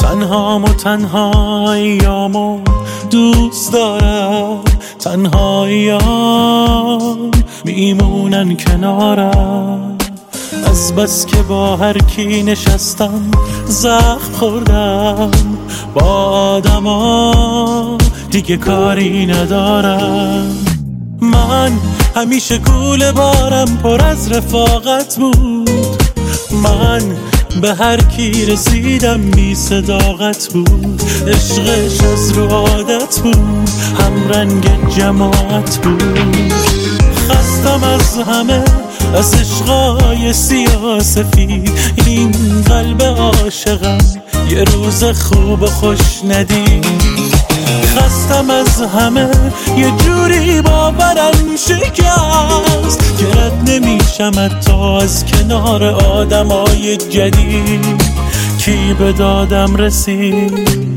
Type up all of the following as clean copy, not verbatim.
تنهام و تنهاییامو دوست دارم، تنهاییام میمونن کنارم. از بس که با هر کی نشستم زخم خوردم، با آدما دیگه کاری ندارم. من همیشه کوله بارم پر از رفاقت بود، من به هر کی رسیدم بی صداقت بود. عشقش از رو عادت بود، هم رنگ جماعت بود. خستم از همه، از عشقای سیاسفید. این قلب عاشقم یه روز خوب و خوش ندید. خستم از همه، یه جوری باورم شکست که رد نمیشم حتی از کنار آدمای جدید. کی به دادم رسید؟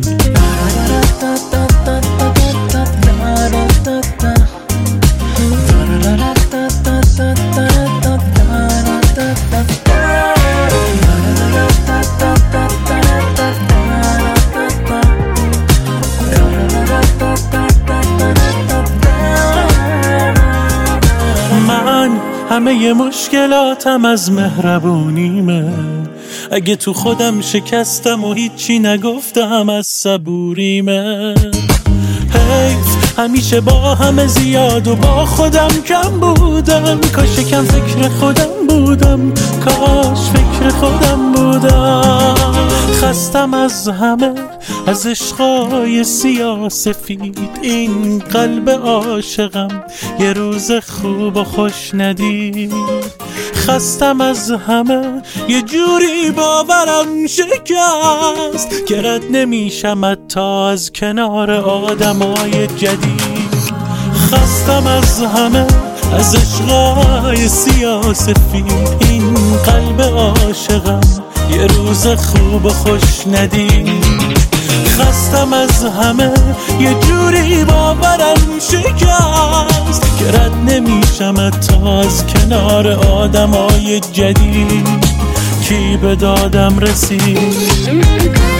همه مشکلاتم از مهربونیمه. اگه تو خودم شکستم و هیچی نگفتم از صبوریمه. حیف همیشه با همه زیاد و با خودم کم بودم. کاش کم فکر خودم بودم، کاش فکر خودم بودم. خستم از همه، از عشقای سیاسفید. این قلب عاشقم یه روز خوب و خوش ندید. خستم از همه، یه جوری باورم شکست که رد نمیشم حتی از کنار آدمای جدید. خستم از همه، از عشقای سیاسفید. این قلب عاشقم یه روز خوب و خوش ندید. خستم از همه، یه جوری باورم شکست که رد نمیشم حتی از کنار آدمای جدید. کی به دادم رسید؟